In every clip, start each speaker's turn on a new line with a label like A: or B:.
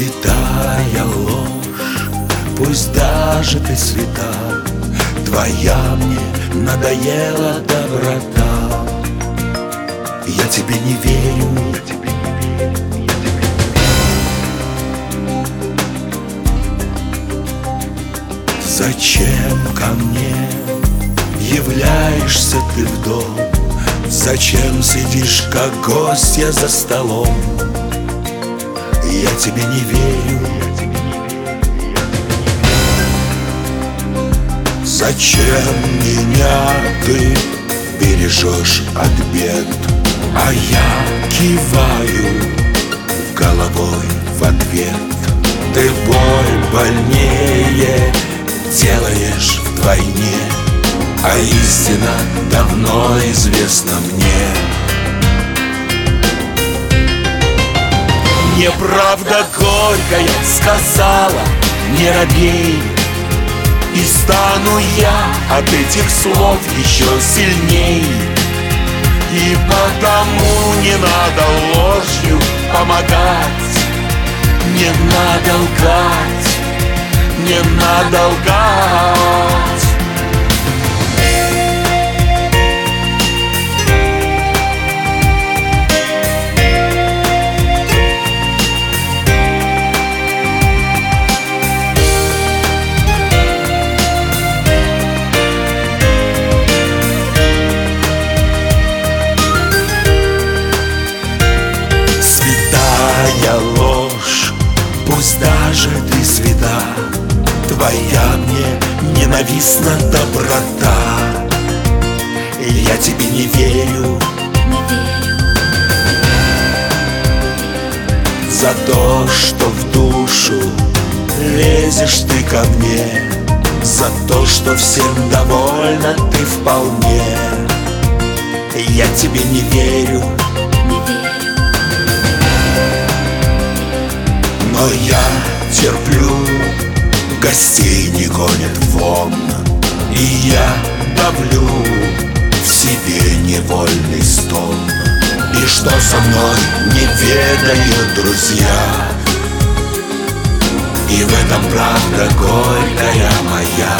A: Святая ложь, пусть даже ты свята, твоя мне надоела доброта. Я тебе не верю, зачем ко мне являешься ты в дом? Зачем сидишь, как гостья за столом? Я тебе не верю. Зачем меня ты бережешь от бед? А я киваю головой в ответ. Ты боль больнее делаешь вдвойне, а истина давно известна мне. Неправда горькая сказала: не робей. И стану я от этих слов еще сильней. И потому не надо ложью помогать, не надо лгать, не надо лгать. Ложь, пусть даже ты свята, твоя мне ненавистна доброта. Я тебе не верю, за то, что в душу лезешь ты ко мне, за то, что всем довольна ты вполне. Я тебе не верю, но я терплю, гостей не гонят вон, и я давлю в себе невольный стон. И что со мной не ведают друзья, и в этом правда горькая моя.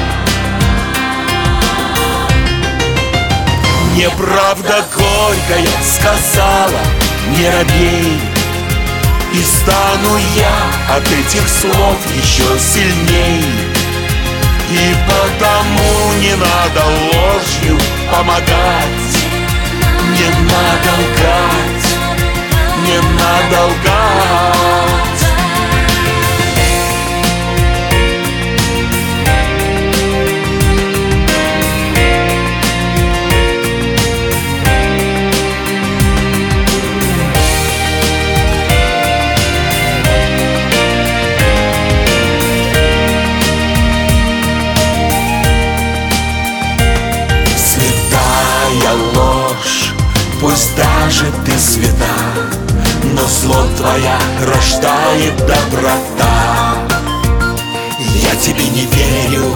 A: Неправда горькая сказала: не робей. И стану я от этих слов еще сильней. И потому не надо ложью помогать, не надо лгать, не надо лгать. Ложь, пусть даже ты свята, но зло твоя рождает доброта. Я тебе не верю,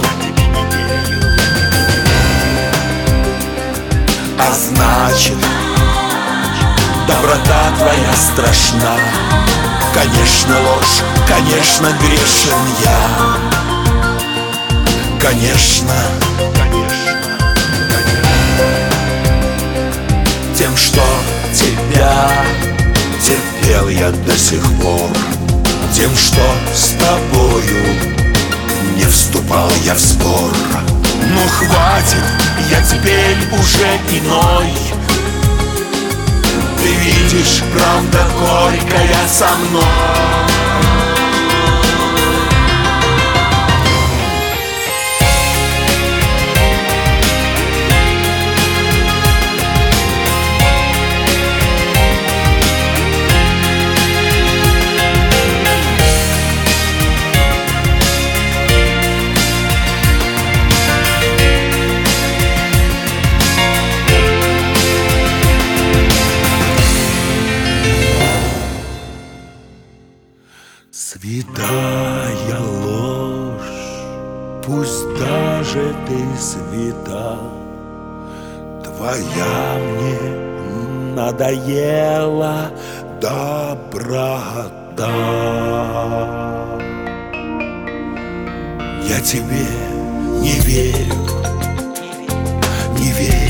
A: а значит, доброта твоя страшна. Конечно, ложь, конечно, грешен я. Конечно, тем, что тебя терпел я до сих пор, тем, что с тобою не вступал я в спор. Ну хватит, я теперь уже иной. Ты видишь, правда горькая со мной. Святая ложь, пусть даже ты свята, твоя мне надоела доброта. Я тебе не верю, не верю.